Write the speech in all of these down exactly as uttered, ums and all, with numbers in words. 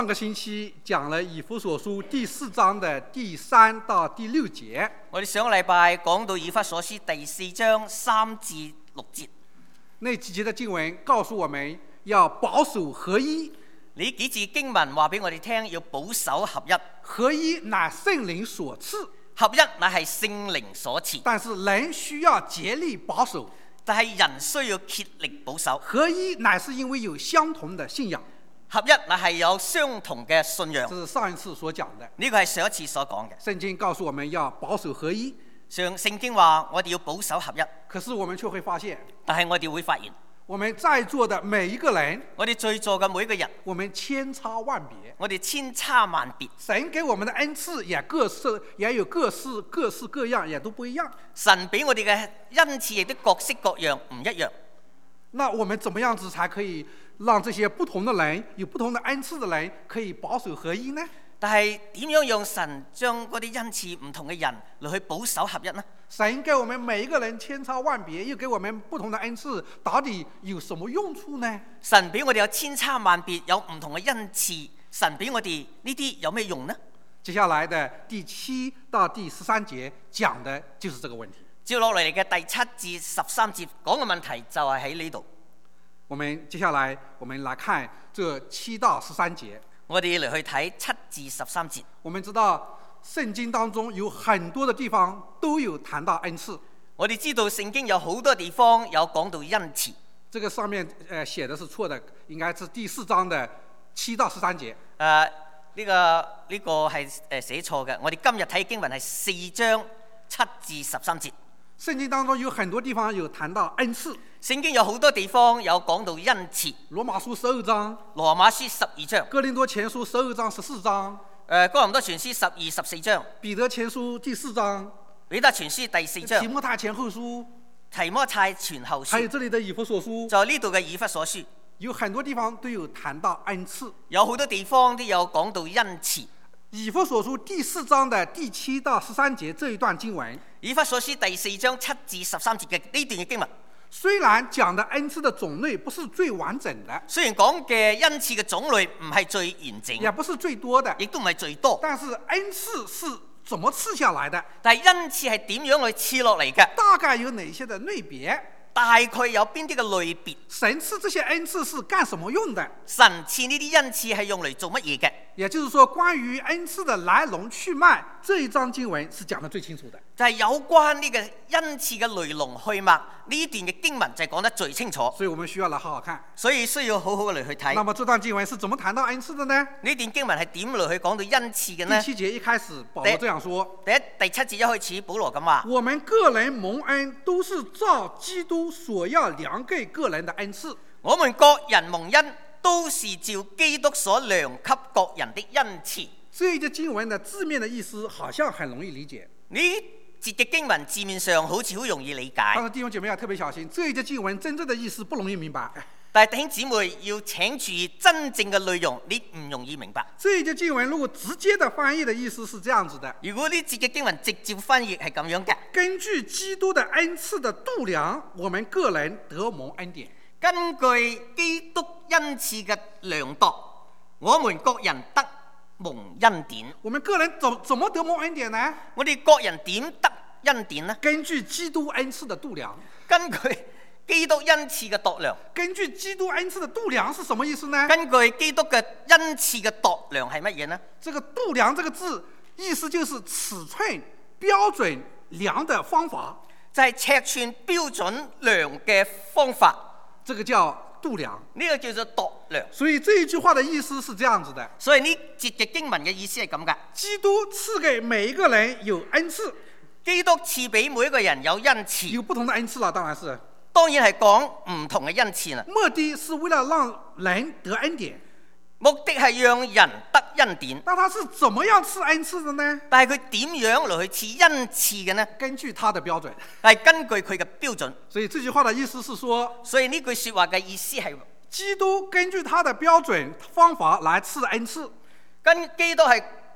上个星期講了以弗所書第四章的第三到第六節。 我哋上個禮拜講到以弗所書第四章三至六節， 那幾節的經文告訴我們要保守合一。 呢幾節經文話俾我哋聽，要保守合一。 合一乃聖靈所賜， 合一乃係聖靈所賜， 但是人需要竭力保守。 但係人需要竭力保守。 合一乃是因為有相同的信仰。 合一乃係有相同嘅信仰。 這是上一次所講的。 呢個係上一次所講嘅。 聖經告訴我們要保守合一。 上聖經話我哋要保守合一， 可是我們卻會發現， 但係我哋會發現， 我們在座的每一個人， 我哋在座嘅每一個人， 我們千差萬別， 我哋千差萬別。 神給我們的恩賜也各式，也有各式各式各樣，也都不一樣。 神俾我哋嘅恩賜亦都各式各樣，唔一樣。 那我們怎麼樣子才可以讓這些不同的人，有不同的恩賜的人，可以保守合一呢？ 但係點樣讓神將嗰啲恩賜唔同嘅人嚟去保守合一呢？ 神給我們每一個人千差萬別，又給我們不同的恩賜，到底有什麼用處呢？ 神俾我哋有千差萬別，有唔同嘅恩賜，神俾我哋呢啲有咩用呢？ 接下來的第七到第十三節講的就是這個問題。 接落嚟嘅第七至十三節講嘅問題就係喺呢度。 我們接下來我們來看這七到十三節。 我哋嚟去睇七至十三節。 我們知道聖經當中有很多的地方都有談到恩賜。 我哋知道聖經有好多地方有講到恩賜。 這個上面呃寫的是錯的，應該是第四章的七到十三節。 誒呢個呢個係誒寫錯嘅。我哋今日睇經文係四章七至十三節。 聖經當中有很多地方有談到恩賜。 聖經有好多地方有講到恩賜。 羅馬書十二章， 羅馬書十二章， 哥林多前書十二章十四章， 誒哥林多前書十二十四章， 彼得前書第四章， 彼得前書第四章， 提摩太前後書， 提摩太前後書， 還有這裡的以弗所書， 就呢度嘅以弗所書， 有很多地方都有談到恩賜。 有好多地方都有講到恩賜。 以弗所書第四章的第七到十三節這一段經文， 以弗所書第四章七至十三節嘅呢段嘅經文， 雖然講的恩賜的種類不是最完整的， 雖然講嘅恩賜嘅種類唔係最完整， 也不是最多的， 亦都唔係最多， 但是恩賜是怎麼賜下來的？ 但係恩賜係點樣去賜落嚟嘅？ 大概有哪些的類別？ 大概有邊啲嘅類別？ 神賜這些恩賜是幹什麼用的？ 神賜呢啲恩賜係用嚟做乜嘢嘅？ 也就是說，關於恩賜的來龍去脈，這一章經文是講得最清楚的。 就係有關呢個恩賜嘅來龍去脈，呢段嘅經文就係講得最清楚。 所以我們需要來好好看。 所以需要好好嚟去睇。 那麼這段經文是怎麼談到恩賜的呢？ 呢段經文係點嚟去講到恩賜嘅呢？ 第七節一開始，保羅這樣說： 第一第七節一開始，保羅咁話： 我們個人蒙恩，都是照基督所要量給個人的恩賜。 我們各人蒙恩，都是照基督所量給各人的恩賜。 這一節經文的字面的意思好像很容易理解。 呢節嘅經文字面上好似好容易理解， 但是弟兄姐妹要特別小心，這一節經文真正的意思不容易明白。 但係弟兄姊妹要請注意真正嘅內容，你唔容易明白。 這一節經文如果直接的翻譯的意思是這樣子的： 如果呢節嘅經文直接翻譯係咁樣嘅， 根據基督的恩賜的度量，我們個人得蒙恩典。 根據基督恩賜嘅量度，我們各人得蒙恩典。 我們個人怎怎麼得蒙恩典呢？ 我哋各人點得恩典呢？ 根據基督恩賜的度量。 根據基督恩賜嘅度量。 根據基督恩賜的度量是什麼意思呢？ 根據基督嘅恩賜嘅度量係乜嘢呢？ 這個度量這個字意思就是尺寸標準量的方法， 就係尺寸標準量嘅方法。 這個叫度量， 呢個叫做度量。 所以這一句話的意思是這樣子的。 所以呢節嘅經文嘅意思係咁噶。 基督賜給每一個人有恩賜， 基督賜俾每一個人有恩賜， 有不同的恩賜啦，當然是。 當然係講唔同嘅恩賜啦。 目的是為了讓人得恩典， 目的係讓人得恩典。 但他是怎麼樣賜恩賜的呢？ 但係佢點樣嚟去賜恩賜嘅呢？ 根據他的標準， 係根據佢嘅標準。 所以這句話的意思是說， 所以呢句說話嘅意思係基督根據他的標準方法來賜恩賜。 跟基督係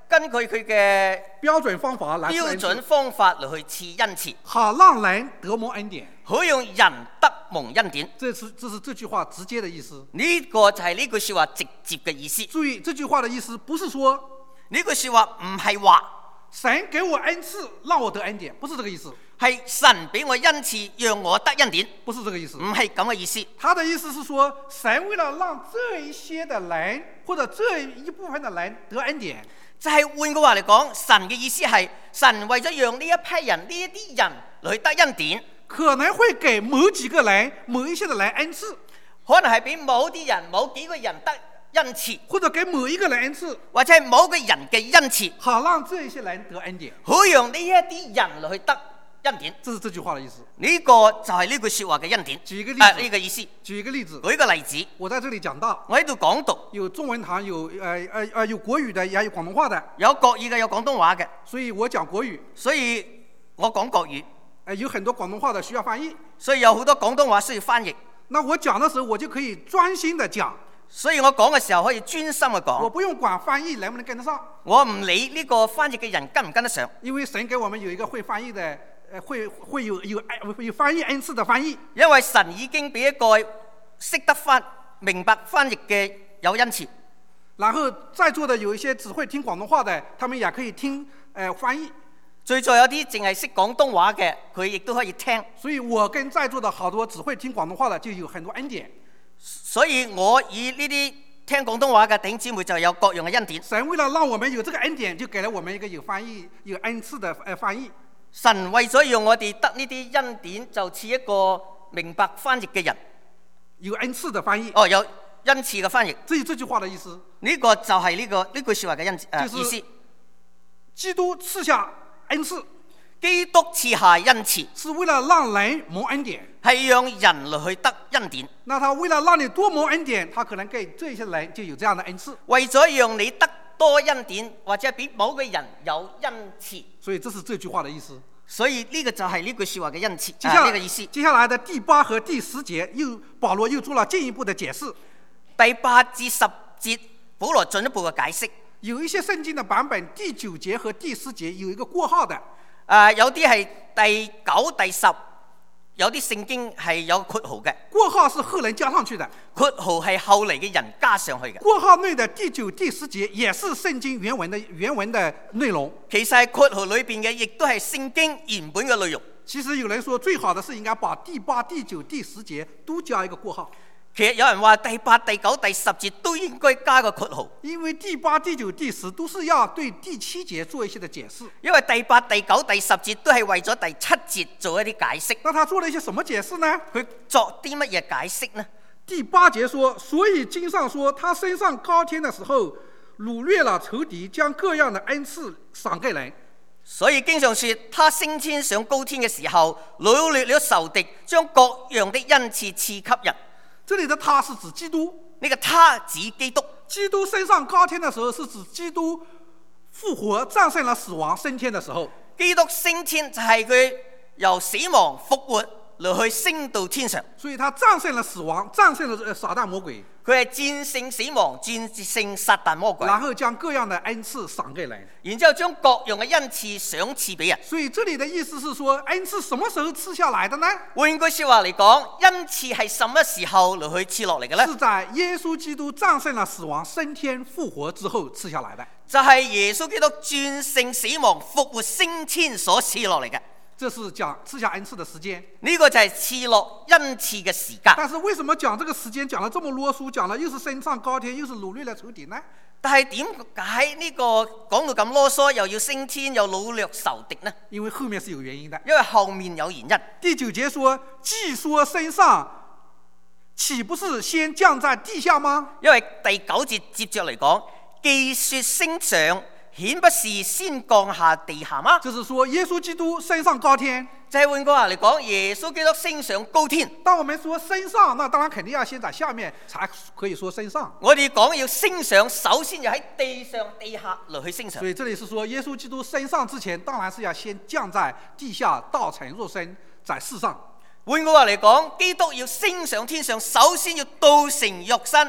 根據佢嘅標準方法來標準方法嚟去賜恩賜， 好讓人得蒙恩典。 好讓人得蒙恩典。 這是這是這句話直接的意思。 呢、這個就係呢句說話直接嘅意思。 注意這句話的意思，不是說呢句說話唔係話神給我恩賜讓我得恩典，不是這個意思。 係神俾我恩賜讓我得恩典， 不是這個意思。 唔係咁嘅意思。 他的意思是說，神為了讓這一些的人或者這一部分的人得恩典， 就係、是、換句話嚟講，神嘅意思係神為咗讓呢一批人呢一啲人嚟去得恩典， 可能會給某幾個人某一些的人恩賜， 可能係俾某啲人某幾個人得恩賜， 或者給某一個人恩賜， 或者係某個人嘅恩賜， 好讓這一些人得恩典， 好讓呢一啲人嚟去得恩典。 這是這句話的意思。 呢、這個就係呢句說話嘅恩典。 舉一個例子，呢、 呃這個意思。 舉一個例子， 舉一個例子。 我在這裡講到， 我喺度講讀， 有中文堂，有呃呃呃有國語的，也有廣東話的， 有國語嘅，有廣東話嘅， 所以我講國語， 所以我講國語。 呃有很多廣東話的需要翻譯， 所以有好多廣東話需要翻譯。 那我講的時候，我就可以專心的講， 所以我講嘅時候可以專心嘅講， 我不用管翻譯能不能跟得上， 我唔理呢個翻譯嘅人跟唔跟得上， 因為神給我們有一個會翻譯的，呃會會有有會有翻譯恩賜的翻譯， 因為神已經俾一個識得翻明白翻譯嘅有恩賜。 然後在座的有一些只會聽廣東話的，他們也可以聽呃翻譯。 最在有啲淨係識廣東話嘅，佢亦都可以聽。 所以我跟在座的好多只會聽廣東話的就有很多恩典。 所以我以呢啲聽廣東話嘅弟兄姊妹就有各樣嘅恩典。 神為了讓我們有這個恩典，就給了我們一個有翻譯、有恩賜的呃翻譯。 神為咗讓我哋得呢啲恩典，就賜一個明白翻譯嘅人， 有恩賜的翻譯。 哦，有恩賜嘅翻譯。 這這句話的意思。 呢、這個就係呢、這個呢句說話嘅恩、呃就是、意思。 基督賜下恩賜， 基督賜下恩賜， 是為了讓人蒙恩典， 係讓人類去得恩典。 那他為了讓你多蒙恩典，他可能給這些人就有這樣的恩賜。 為咗讓你得多恩典，或者俾某個人有恩賜， 所以這是這句話的意思。 所以呢個就係呢句說話嘅恩賜。 接下來、 啊這個意思。 接下來的第八和第十節，又保羅又做了進一步的解釋。 第八至十節，保羅進一步嘅解釋。 有一些聖經的版本，第九節和第十節有一個過號的。 啊，有啲係第九、第十，有啲聖經係有括號嘅。 過號是後人加上去的， 括號係後嚟嘅人加上去嘅。 過號內的第九、第十節也是聖經原文的原文的內容。 其實係括號裏邊嘅，亦都係聖經原本嘅內容。 其實有人說最好的是應該把第八、第九、第十節都加一個過號。 其實有人話第八、第九、第十節都應該加個括號， 因為第八、第九、第十都是要對第七節做一些的解釋。 因為第八、第九、第十節都係為咗第七節做一啲解釋。 那他做了一些什麼解釋呢？ 佢作啲乜嘢解釋呢？ 第八節說，所以經上說，他升上高天的時候，擄掠了仇敵，將各樣的恩賜賞給人。 所以經上說，他升天上高天嘅時候，擄掠了仇敵，將各樣的恩賜賜給人。 這裡的他是指基督， 呢、這個他指基督。 基督升上高天的時候，是指基督復活戰勝了死亡升天的時候。 基督升天就係佢由死亡復活嚟去升到天上， 所以他戰勝了死亡，戰勝了撒旦魔鬼。 佢係戰勝死亡，戰勝撒旦魔鬼， 然後將各樣的恩賜賞給人， 然之後將各樣嘅恩賜賞賜俾人。 所以這裡的意思是說，恩賜什麼時候賜下來的呢？ 換句說話嚟講，恩賜係什麼時候嚟去賜落嚟嘅呢？ 是在耶穌基督戰勝了死亡升天復活之後賜下來的。 就係、是、耶穌基督戰勝死亡復活升天所賜落嚟嘅。 這是講賜下恩賜的時間， 呢、這個就係賜落恩賜嘅時間。 但是為什麼講這個時間講得這麼囉嗦，講了又是升上高天，又是擄掠了仇敵呢？ 但係點解呢個講到咁囉嗦，又要升天，又擄掠仇敵呢？ 因為後面是有原因的。 因為後面有原因。 第九節說，既說升上，豈不是先降在地下嗎？ 因為第九節接着嚟講，既說升上，豈不是先降下地下嗎？ 就是說耶穌基督升上高天， 就係換句話嚟講，耶穌基督升上高天。 當我們說升上，那當然肯定要先在下面才可以說升上。 我哋講要升上，首先要喺地上地下嚟去升上。 所以這裡是說耶穌基督升上之前，當然是要先降在地下，道成肉身在世上。 換句話嚟講，基督要升上天上，首先要道成肉身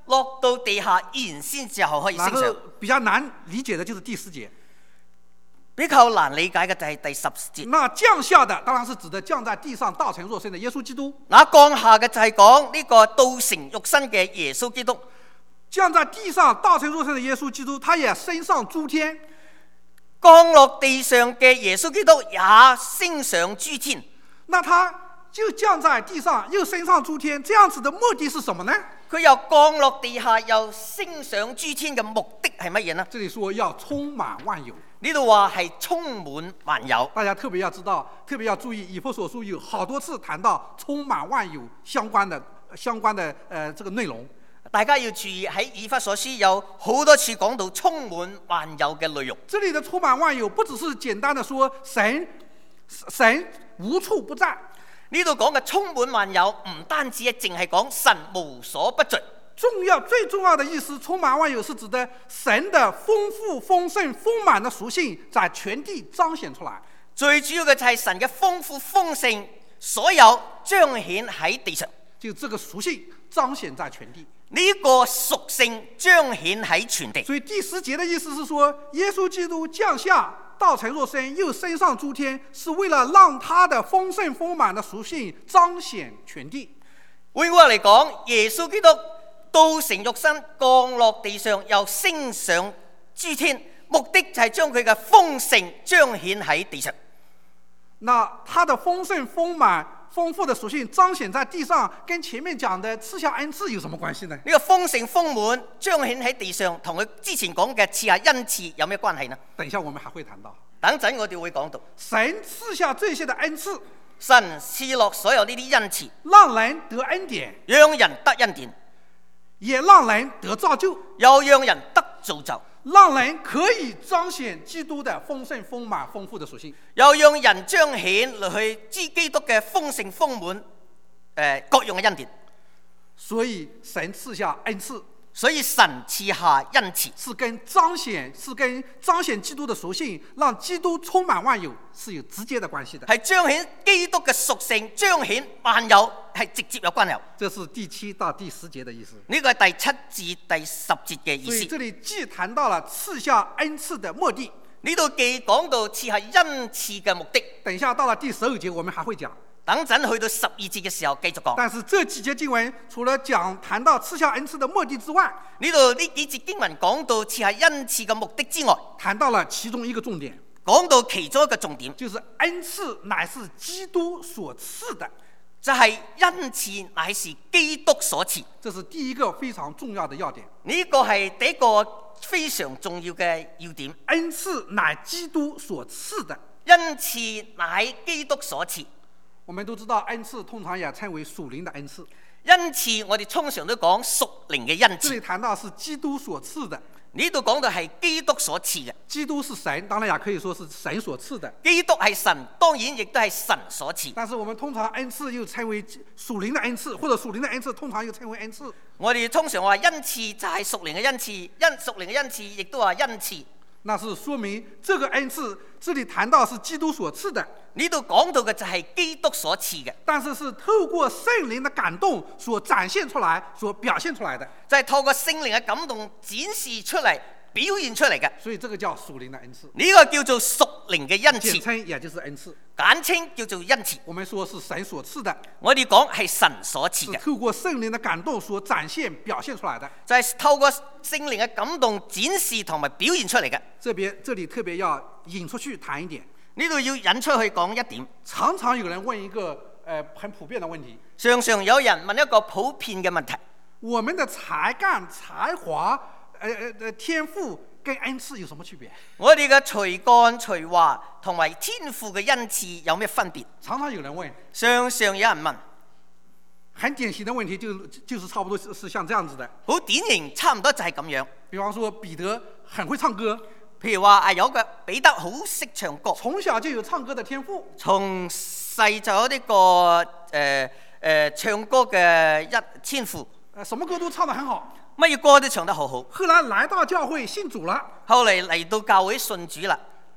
落到地下，然先之後可以升然後上。 比較難理解的就是第四節。 比較難理解嘅就係第十節。 那降下的當然是指的降在地上道成肉身的耶穌基督。 那降下嘅就係講呢個道成肉身嘅耶穌基督。 降在地上道成肉身的耶穌基督，他也升上諸天。 降落地上嘅耶穌基督也升上諸天。 那他就降在地上，又升上諸天，這樣子的目的是什麼呢？ 佢又降落地下，又升上諸天嘅目的係乜嘢呢？ 這裡說要充滿萬有。 呢度話係充滿萬有。 大家特別要知道，特別要注意，以弗所書有好多次談到充滿萬有相關的相關的呃這個內容。 大家要注意，喺以弗所書有好多次講到充滿萬有嘅內容。 這裡的充滿萬有不只是簡單的說神神無處不在。 呢度講嘅充滿萬有唔單止係淨係講神無所不在。 重要最重要的意思，充滿萬有是指的神的豐富豐盛豐滿的屬性在全地彰顯出來。 最主要嘅就係神嘅豐富豐盛，所有彰顯喺地上。 就這個屬性彰顯在全地。 呢個屬性彰顯喺全地。 所以第十節的意思是說，耶穌基督降下道成肉身，又升上諸天，是為了讓他的豐盛豐滿的屬性彰顯全地。 換句話嚟講，耶穌基督道成肉身降落地上，又升上諸天，目的就係將佢嘅豐盛彰顯喺地上。 那他的豐盛豐滿豐富的屬性彰顯在地上，跟前面講的賜下恩賜有什麼關係呢？ 呢個豐盛豐滿彰顯喺地上，同佢之前講嘅賜下恩賜有咩關係呢？ 等一下我們還會談到。 等陣我哋會講到， 神賜下這些的恩賜， 神賜落所有呢啲恩賜， 讓人得恩典， 讓人得恩典， 也讓人得造就， 又讓人得造就， 讓人可以彰顯基督的豐盛豐滿豐富的屬性， 又讓人彰顯落去知基督嘅豐盛豐滿，誒各樣嘅恩典。 所以神賜下恩賜， 所以神賜下恩賜， 是跟彰顯是跟彰顯基督的屬性，讓基督充滿萬有是有直接的關係的。 係彰顯基督嘅屬性，彰顯萬有係直接有關係。 這是第七到第十節的意思。 呢個係第七至第十節嘅意思。 所以這裡既談到了賜下恩賜的目的， 呢度既講到賜下恩賜嘅目的。 等一下到了第十二節我們還會講。 等陣去到十二節嘅時候繼續講。 但是這幾節經文除了講談到賜下恩賜的目的之外， 呢度呢幾節經文講到賜下恩賜嘅目的之外， 談到了其中一個重點， 講到其中一個重點， 就是恩賜乃是基督所賜的， 就係恩賜乃是基督所賜。 這是第一個非常重要的要點。 呢個係第一個非常重要嘅要點。 恩賜乃基督所賜的， 恩賜乃基督所賜。 我們都知道恩賜通常也稱為屬靈的恩賜。 恩賜我哋通常都講屬靈嘅恩這裡賜。 談到是基督所賜的， 呢度講到係基督所賜嘅。 基督是神，當然也可以說是神所賜的。 基督係神，當然亦都係神所賜。 但是我們通常恩賜又稱為屬靈的恩賜，或者屬靈的恩賜通常又稱為恩賜。 我哋通常話恩賜就係屬靈嘅恩賜，恩屬靈嘅恩賜亦都話恩賜。 那是說明這個恩賜，這裡談到是基督所賜的。 呢度講到嘅就係基督所賜嘅， 但是是透過聖靈的感動所展現出來、所表現出來的， 就係透過聖靈嘅感動展示出嚟、表現出嚟嘅。 所以這個叫屬靈的恩賜， 呢個叫做屬靈嘅恩簡賜， 稱也就是恩賜。 簡稱叫做恩賜。 我們說是神所賜的， 我哋講係神所賜是嘅， 透過聖靈的感動所展現、表現出來的。 就係透過聖靈嘅感動展示同埋表現出嚟嘅。 這邊這裡特別要引出去談一點， 呢度要引出去講一點。 常常有人問一個呃很普遍的問題， 常常有人問一個普遍嘅問題： 我們的才幹、才華、呃呃天賦跟恩賜有什麼區別？ 我哋嘅才幹、才華同埋天賦嘅恩賜有咩分別？ 常常有人問， 常常有人問， 很典型的問題就就是差不多是是像這樣子的。 好典型，差唔多就係咁樣。 比方說彼得很會唱歌， 譬如話啊，有個彼得好識唱歌， 從小就有唱歌的天賦， 從細就有呢、這個誒誒、呃呃、唱歌嘅一天賦， 呃，什麼歌都唱得很好。 乜嘢歌都唱得好好。 後來來到教會信主了， 後嚟嚟到教會信主啦，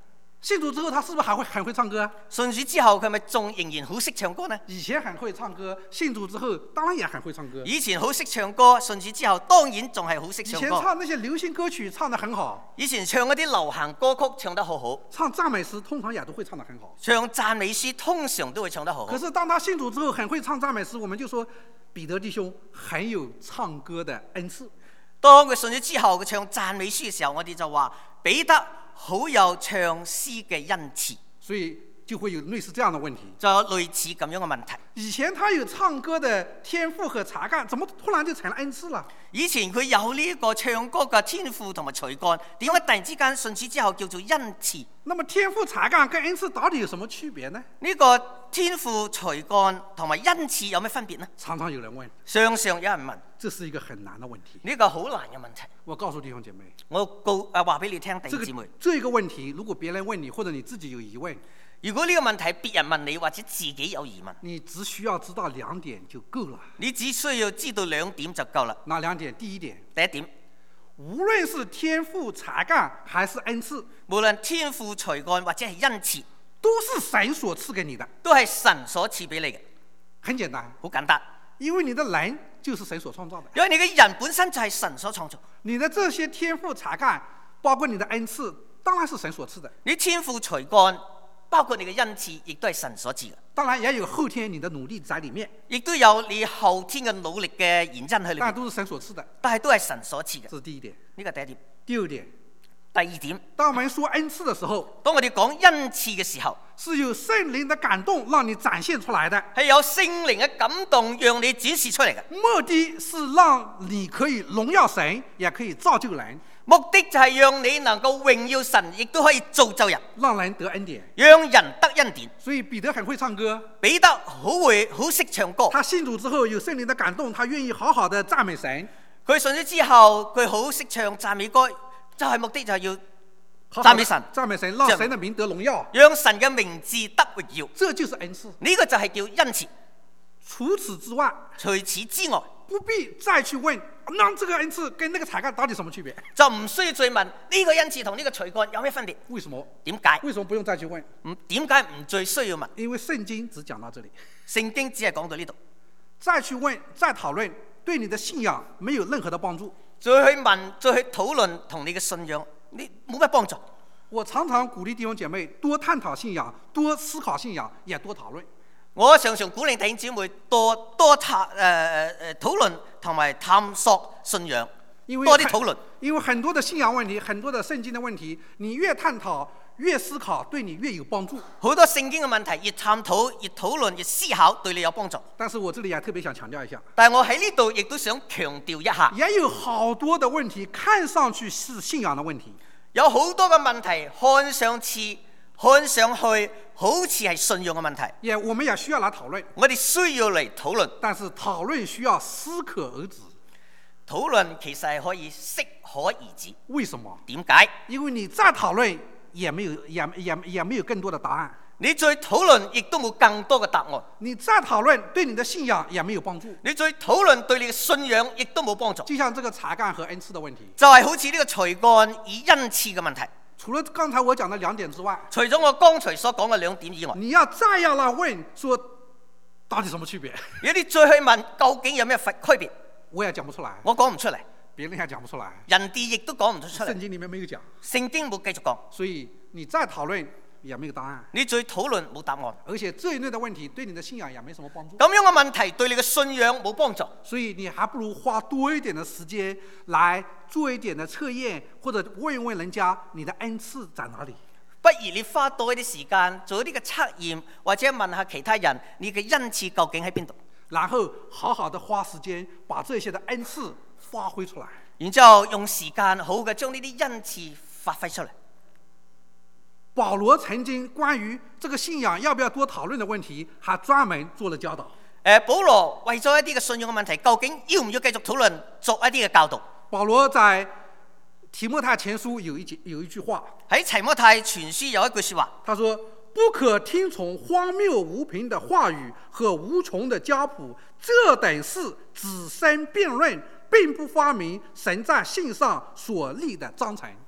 信主之後，他是不是還會很會唱歌啊？ 信主之後，佢咪仲仍然好識唱歌呢？ 以前很會唱歌，信主之後當然也很會唱歌。 以前好識唱歌，信主之後當然仲係好識以唱歌。 前唱那些流行歌曲唱得很好， 以前唱嗰啲流行歌曲唱得好好， 唱讚美詩通常也都會唱得很好。 唱讚美詩通常都會唱得好好。 可是當他信主之後，很會唱讚美詩，我們就說彼得弟兄很有唱歌的恩賜。 當佢信咗之後，佢唱讚美詩嘅時候，我哋就話彼得好有唱詩嘅恩賜， 所以就會有類似這樣的問題， 就有類似咁樣嘅問題。 以前他有唱歌的天賦和才幹，怎麼突然就成了恩賜了？ 以前佢有呢一個唱歌嘅天賦同埋才幹，點解突然之間信主之後叫做恩賜？ 那麼天賦才幹跟恩賜到底有什麼區別呢？ 呢個天賦才幹同埋恩賜有咩分別呢？ 常常有人問， 常常有人問， 這是一個很難的問題。 呢個好難嘅問題。 我告訴弟兄姐妹， 我告啊話俾你聽，弟這兄姊妹， 個這個問題，如果別人問你，或者你自己有疑問， 如果呢個問題別人問你或者自己有疑問， 你只需要知道兩點就夠了。 你只需要知道兩點就夠啦。 哪兩點？第一點， 第一點， 無論是天賦才幹還是恩賜， 無論天賦才幹或者係恩賜， 都是神所賜給你的， 都係神所賜俾你嘅。 很簡單， 好簡單， 因為你的人就是神所創造的， 因為你嘅人本身就係神所創造， 你的這些天賦才幹，包括你的恩賜，當然是神所賜的。 你天賦才幹，包括你嘅恩賜，亦都係神所賜嘅。 當然也有後天你的努力在裡面， 亦都有你後天嘅努力嘅原因喺裏面， 但都是神所賜的。 但係都係神所賜嘅。 這是第一點。 呢個第一點。 第二點， 第二點， 當我們說恩賜的時候， 當我哋講恩賜嘅時候， 是有聖靈的感動讓你展現出來的， 係有聖靈嘅感動讓你展示出嚟嘅。 目的是讓你可以榮耀神，也可以造就人， 目的就係讓你能夠榮耀神，亦都可以造就人， 讓人得恩典， 讓人得恩典。 所以彼得很會唱歌， 彼得好會好識唱歌， 他信主之後有聖靈的感動，他願意好好的讚美神。 佢信咗之後，佢好識唱讚美歌，就係目的就係要讚美神， 讚美神，讓神的名得榮耀， 讓神嘅名字得榮耀。 這就是恩賜。 呢個就係叫恩賜。 除此之外， 除此之外， 不必再去問，那這個恩賜跟那個才幹到底什麼區別？ 就唔需要再問呢個恩賜同呢個才幹有咩分別？ 為什麼？ 點解？ 為什麼不用再去問？ 唔點解唔再需要問？ 因為聖經只講到這裡， 聖經只係講到呢度， 再去問、再討論，對你的信仰沒有任何的幫助。 再去問、再去討論，同你嘅信仰，你冇乜幫助。 我常常鼓勵弟兄姐妹多探討信仰，多思考信仰，也多討論。 我常常鼓勵弟兄姊妹多多探誒誒討論同埋探索信仰，多啲討論。 因為很多的信仰問題，很多的聖經的問題，你越探討越思考，對你越有幫助。 好多聖經嘅問題，越探討、越討論、越思考，對你有幫助。 但是我這裡也特別想強調一下， 但係我喺呢度亦都想強調一下， 也有好多的問題，看上去是信仰的問題， 有好多嘅問題，看上去看上去好似係信仰嘅問題， 也我們也需要來討論。 我哋需要嚟討論， 但是討論需要適可而止。 討論其實係可以適可而止。 為什麼？ 點解？ 因為你再討論也沒有也也也沒有更多的答案。 你再討論亦都冇更多嘅答案。 你再討論對你的信仰也沒有幫助。 你再討論對你嘅信仰亦都冇幫助。 就像這個才幹和恩賜的問題， 就係好似呢個才幹與恩賜嘅問題。 除了剛才我講的兩點之外， 除咗我剛才所講嘅兩點以外， 你要再要來問說到底什麼區別？ 如果你再去問究竟有咩區別， 我也講不出來， 我講唔出嚟， 別人也講不出來， 人哋亦都講唔出出嚟。 聖經裡面沒有講， 聖經冇繼續講， 所以你再討論也沒有答案。 你再討論冇答案， 而且這一類的問題對你的信仰也沒什麼幫助。 咁樣嘅問題對你嘅信仰冇幫助， 所以你還不如花多一點的時間來做一點的測驗，或者問一問人家你的恩賜在哪裡。 不如你花多一啲時間做一啲嘅測驗，或者問下其他人你嘅恩賜究竟喺邊度， 然後好好的花時間把這些的恩賜發揮出來。 然之後用時間好嘅將呢啲恩賜發揮出嚟。 保羅曾經關於這個信仰要不要多討論的問題，還專門做了教導。 誒，保羅為咗一啲嘅信仰嘅問題，究竟要唔要繼續討論，作一啲嘅教導？ 保羅在提摩太前書有一節有一句話， 喺提摩太全書有一句說話， 他說：不可聽從荒謬無憑的話語和無窮的教譜，這等事只生辯論，並不發明神在信上所立的章程。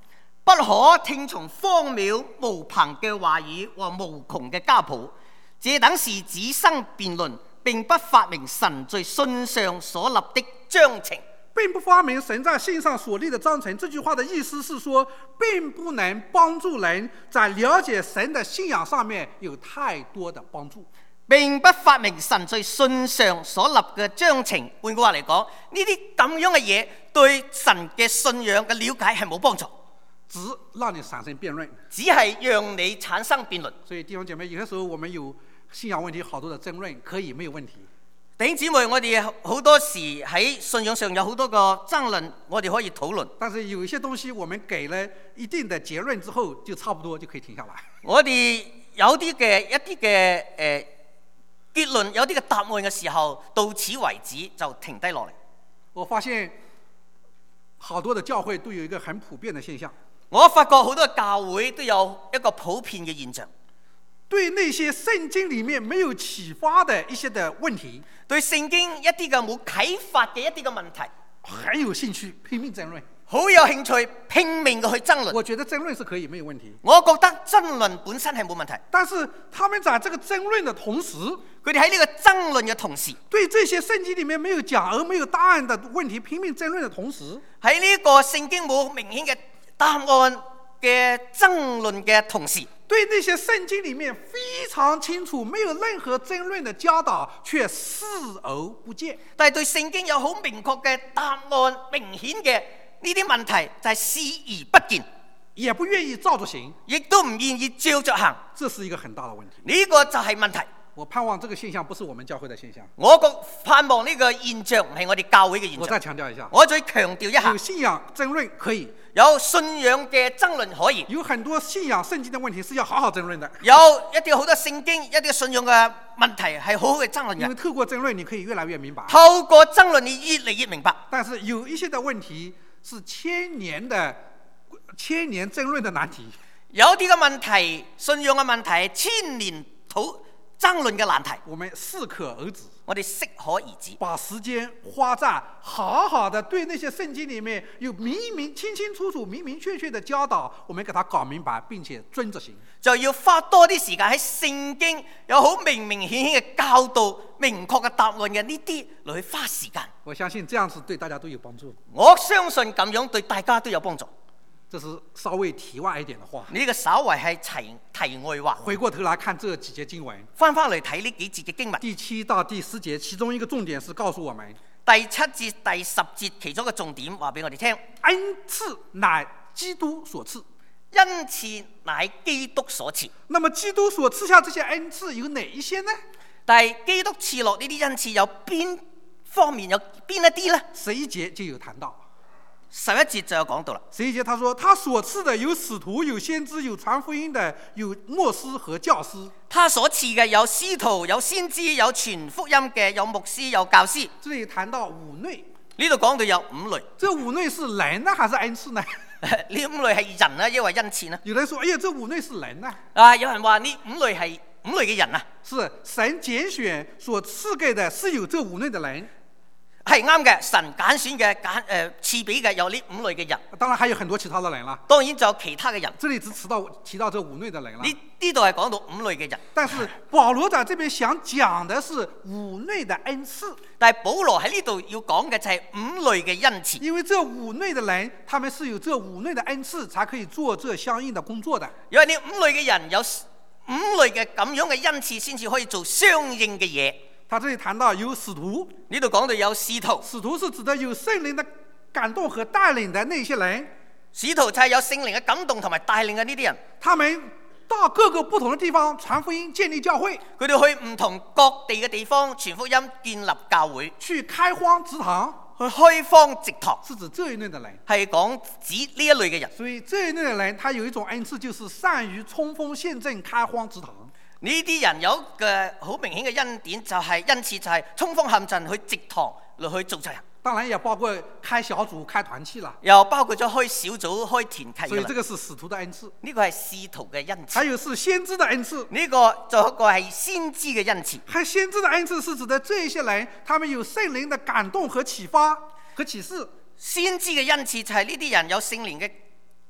不可聽從荒謬無憑嘅話語和無窮嘅家譜，這等是只生辯論，並不發明神在信上所立的章程。 並不發明神在信上所立的章程。這句話的意思是說，並不能幫助人在了解神的信仰上面有太多的幫助。 並不發明神在信上所立嘅章程。換句話嚟講，呢啲咁樣嘅嘢對神嘅信仰嘅了解係冇幫助， 只讓你產生辯論， 只係讓你產生辯論。 所以弟兄姐妹，有些時候我們有信仰問題，好多的爭論可以沒有問題。 弟兄姊妹，我哋好多時喺信仰上有好多個爭論，我哋可以討論。 但是有一些東西，我們給了一定的結論之後，就差不多就可以停下來。 我哋有啲嘅一啲嘅誒結論，有啲嘅答案嘅時候，到此為止就停低落嚟。 我發現好多的教會都有一個很普遍的現象。 我發覺好多教會都有一個普遍嘅現象， 對那些聖經裡面沒有啟發的一些的問題， 對聖經一啲嘅冇啟發嘅一啲嘅問題， 很有興趣，拼命爭論， 好有興趣，拼命嘅去爭論。 我覺得爭論是可以沒有問題。 我覺得爭論本身係冇問題， 但是他們在這個爭論的同時， 佢哋喺呢個爭論嘅同時， 對這些聖經裡面沒有講而沒有答案的問題拼命爭論的同時， 喺呢個聖經冇明顯嘅答案嘅爭論嘅同時， 對那些聖經裡面非常清楚沒有任何爭論的教導卻視而不見。 但係對聖經有好明確嘅答案，明顯嘅呢啲問題就係視而不見， 也不願意照着行， 亦都唔願意照着行。 這是一個很大的問題。 呢個就係問題。 我盼望這個現象不是我們教會的現象。 我個盼望呢個現象唔係我哋教會嘅現象。 我再強調一下， 我再強調一下， 有信仰爭論可以， 有信仰嘅爭論可以， 有很多信仰聖經的問題是要好好爭論的。 有一啲好多聖經一啲信仰嘅問題係好好嘅爭論嘅。 因為透過爭論，你可以越來越明白。 透過爭論，你越嚟越明白。 但是有一些的問題是千年的千年爭論的難題。 有啲嘅問題，信仰嘅問題係千年討爭論嘅難題， 我們適可而止， 我哋適可而止， 把時間花在好好的對那些聖經裡面有明明清清楚楚明明確確的教導，我們給它搞明白並且遵着行， 就要花多啲時間喺聖經有好明明顯顯嘅教導、明確嘅答案嘅呢啲嚟去花時間。 我相信這樣子對大家都有幫助。 我相信咁樣對大家都有幫助。 這是稍微題外一點的話， 呢個稍微係題題外話。 回過頭來看這幾節經文， 翻翻嚟睇呢幾節嘅經文， 第七到第十節，其中一個重點是告訴我們， 第七節、第十節其中一個重點話俾我哋聽， 恩賜乃基督所賜， 恩賜乃基督所賜。 那麼基督所賜下這些恩賜有哪一些呢？ 但係基督賜落呢啲恩賜有邊方面，有邊一啲呢？ 十一節就有談到。 十一節就有講到啦。 十一節他說，他所賜的有使徒，有先知，有傳福音的，有牧師和教師。 他所賜嘅有使徒，有先知，有傳福音嘅，有牧師，有教師。 這裡談到五類， 呢度講到有五類。 這五類是人呢，還是恩賜呢？ 呢五類係人啊，抑或恩賜呢？ 有人說，哎呀，這五類是人呢。 啊，有人話呢五類係五類嘅人啊。 是神揀選所賜給的，是有這五類的人。 係啱嘅，神揀選嘅揀誒賜俾嘅有呢五類嘅人。 當然還有很多其他的人啦。 當然仲有其他嘅人。 這裡只提到提到這五類的人啦。 呢呢度係講到五類嘅人。 但是保羅在這邊想講的是五類的恩賜。 但係保羅喺呢度要講嘅就係五類嘅恩賜。 因為這五類的人，他們是有這五類的恩賜，才可以做這相應的工作的。 因為呢五類嘅人有五類嘅咁樣嘅恩賜，先至可以做相應嘅嘢。 他這裡談到有使徒， 呢度講到有使徒， 使徒是指的有聖靈的感動和帶領的那些人。 使徒就係有聖靈嘅感動同埋帶領嘅呢啲人， 他們到各個不同的地方傳福音、建立教會。 佢哋去唔同各地嘅地方傳福音、建立教會， 去開荒植堂， 去開荒植堂， 是指這一類的人， 係講指呢一類嘅人。 所以這一類的人，他有一種恩賜，就是善於衝鋒陷陣、開荒植堂。 呢啲人有嘅好明顯嘅恩典，就係恩賜，就係衝鋒陷陣去植堂嚟去造就人。 當然也包括開小組、開團契啦， 又包括咗開小組、開團契。 所以這個是使徒的恩賜。 呢個係使徒嘅恩賜。 還有是先知的恩賜。 呢個就一個係先知嘅恩賜。 還先知的恩賜是指的這一些人，他們有聖靈的感動和啟發和啟示。 先知嘅恩賜就係呢啲人有聖靈嘅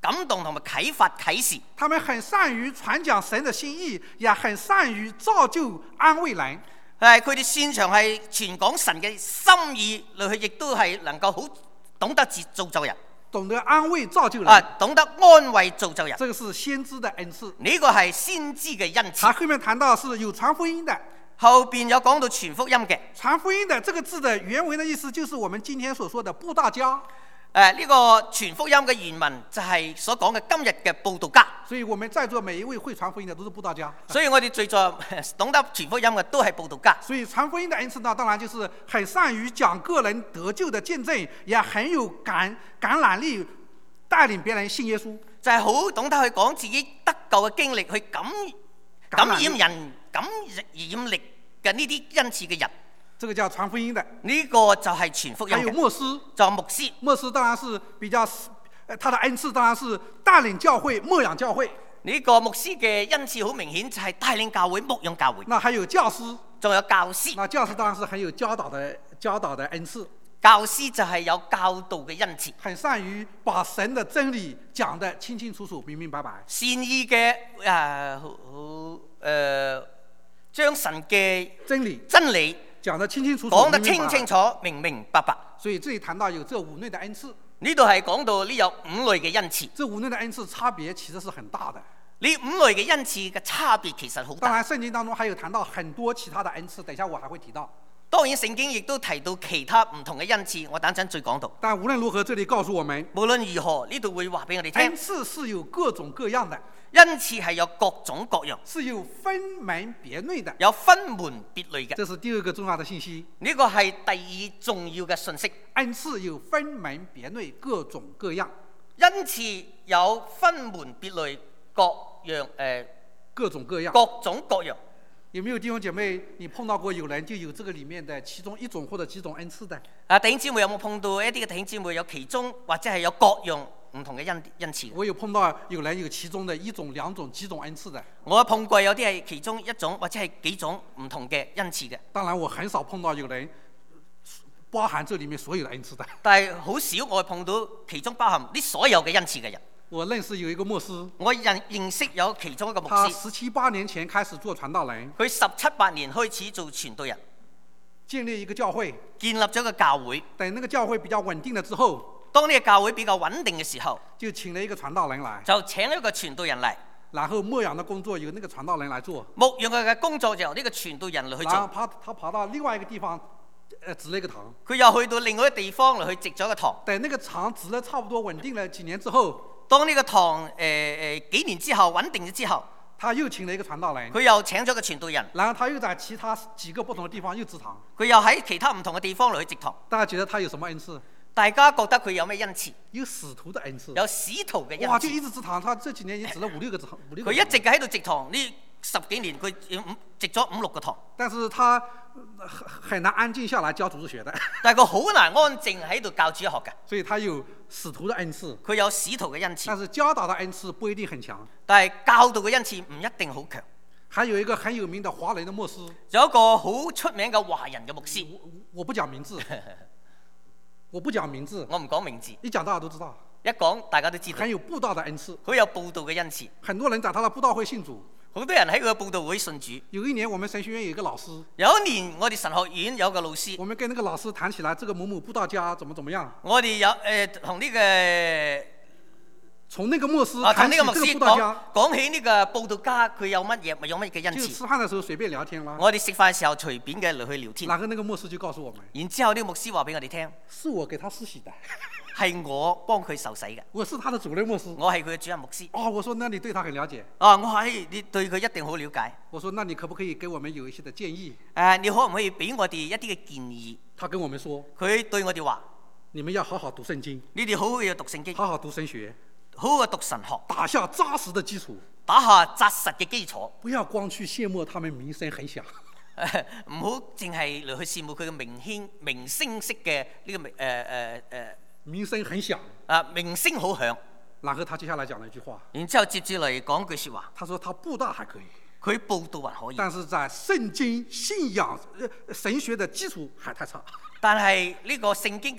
感動同埋啟發啟示。 他們很善於傳講神的心意，也很善於造就安慰人。 係佢哋擅長係傳講神嘅心意，嚟去亦都係能夠好懂得自造就人， 懂得安慰造就人。 啊，懂得安慰造就人。 這個是先知的恩賜。 呢個係先知嘅恩賜。 他後面談到是有傳福音的。 後邊有講到傳福音嘅。 傳福音的這個字的原文的意思就是我們今天所說的佈道家。 誒、呃、呢、這個傳福音嘅原文就係所講嘅今日嘅佈道家。 所以我們在座每一位會傳福音的都是佈道家。 所以我哋在座懂得傳福音嘅都係佈道家。 所以傳福音的恩賜呢，當然就是很善於講個人得救的見證，也很有感感染力，帶領別人信耶穌。 就係、是、好懂得去講自己得救嘅經歷，去感感染人感染力嘅呢啲恩賜嘅人。 這個叫傳福音的。 呢、這個就係傳福音嘅。 還有牧師， 就牧師。 牧師當然是比較，他的恩賜當然是帶領教會、牧養教會。 呢、這個牧師嘅恩賜好明顯就係帶領教會、牧養教會。 那還有教師， 仲有教師。 那教師當然是很有教導的教導的恩賜。 教師就係有教導嘅恩賜， 很善於把神的真理講得清清楚楚、明明白白。 善意嘅誒好誒，將神嘅真理真理講得清清楚楚、 講得清清楚、明明白白。 所以這裡談到有這五類的恩賜。 呢度係講到呢有五類嘅恩賜。 這五類的恩賜差別其實是很大的。 呢五類嘅恩賜嘅差別其實好大。 當然聖經當中還有談到很多其他的恩賜，等一下我還會提到。 當然聖經亦都提到其他唔同嘅恩賜，我等陣再講到。 但無論如何，這裡告訴我們， 無論如何呢度會話俾我哋聽， 恩賜是有各種各樣的， 恩賜係有各種各樣， 是有分門別類的， 有分門別類嘅。 這是第二個重要的信息。 呢個係第二重要嘅信息。 恩賜有分門別類，各種各樣。 恩賜有分門別類，各樣誒、呃， 各種各樣， 各種各樣。 有沒有弟兄姐妹，你碰到過有人就有這個裡面的其中一種或者幾種恩賜的？ 啊，弟兄姊妹有冇碰到一啲嘅弟兄姊妹有其中或者係有各樣唔同嘅恩恩賜？ 我有碰到有人有其中的一種、兩種、幾種恩賜的。 我碰過有啲係其中一種或者係幾種唔同嘅恩賜嘅。 當然我很少碰到有人包含這裡面所有的恩賜的。 但係好少我碰到其中包含呢所有嘅恩賜嘅人。 我認識有一個牧師， 我認認識有其中一個牧師， 他十七八年前開始做傳道人， 佢十七八年開始做傳道人， 建立一個教會， 建立咗一個教會。 等那個教會比較穩定了之後， 當呢個教會比較穩定嘅時候， 就請了一個傳道人來， 就請一個傳道人嚟， 然後牧養的工作由那個傳道人來做， 牧養佢嘅工作就由呢個傳道人嚟去做。 然後他他跑到另外一個地方，呃，植了一個堂， 佢又去到另外一個地方嚟去植咗個堂。 等那個堂植了差不多穩定了幾年之後， 當呢個堂誒誒、呃、幾年之後穩定咗之後， 他又請了一個傳道人， 佢又請咗個傳道人， 然後他又在其他幾個不同的地方又植堂， 佢又喺其他唔同嘅地方嚟去植堂。 大家覺得他有什麼恩賜？ 大家覺得佢有咩恩賜？ 有使徒的恩賜， 有使徒嘅恩哇！就賜。 一直植堂，他這幾年已經植了五六個堂，五六個佢堂。 一直喺度植堂，呢十幾年佢五植咗五六個堂。 但是他很很難安靜下來教主日學的， 但係佢好難安靜喺度教主日學嘅。 所以他有使徒的恩賜， 佢有使徒嘅恩賜， 但是教導的恩賜不一定很強。 但係教導嘅恩賜唔一定好強。 還有一個很有名的華人的牧師， 仲有一個好出名嘅華人嘅牧師， 我我不講名字，我不講名字， 我唔講名字， 一講大家都知道。 一講大家都知道。 很有佈道的恩賜， 佢有佈道嘅恩賜， 很多人在他的佈道會信主。 好多人喺佢嘅佈道會信主。 有一年我們神學院有一個老師， 有一年我哋神學院有個老師， 我們跟那個老師談起來，這個某某佈道家怎麼怎麼樣。 我哋有誒同呢個從那個牧師啊，同談起這個呢個牧師講佈道家， 講起呢個佈道家，佢有乜嘢，咪有乜嘅恩就賜。 吃飯的時候隨便聊天啦。 我哋食飯嘅時候隨便嘅嚟去聊天。 然後那個牧師就告訴我們， 然之後呢個牧師話俾我哋聽， 是我給他施洗的， 係我幫佢受洗嘅， 我是他的主任牧師。 我係佢嘅主任牧師。 哦，我說那你對他很了解。 啊，我話誒，你對佢一定好了解。 我說那你可不可以給我們有一些的建議？ 誒，你可唔可以俾我哋一啲嘅建議？ 他跟我們說， 佢對我哋話： 你們要好好讀聖經， 你哋好好嘅讀聖經， 好好讀神學， 好好嘅讀神學， 打下扎實的基礎， 打下紮實嘅基礎。 不要光去羨慕他們名聲很響。 唔好淨係嚟去羨慕佢嘅明星明星式嘅呢個名誒誒誒名聲很響。 啊名聲好響。 然後他接下來講了一句話， 然之後接住嚟講句説話， 他說他佈道還可以， 佢佈道還可以， 但是在聖經信仰、呃、神學的基礎還太差。 但係呢個聖經嘅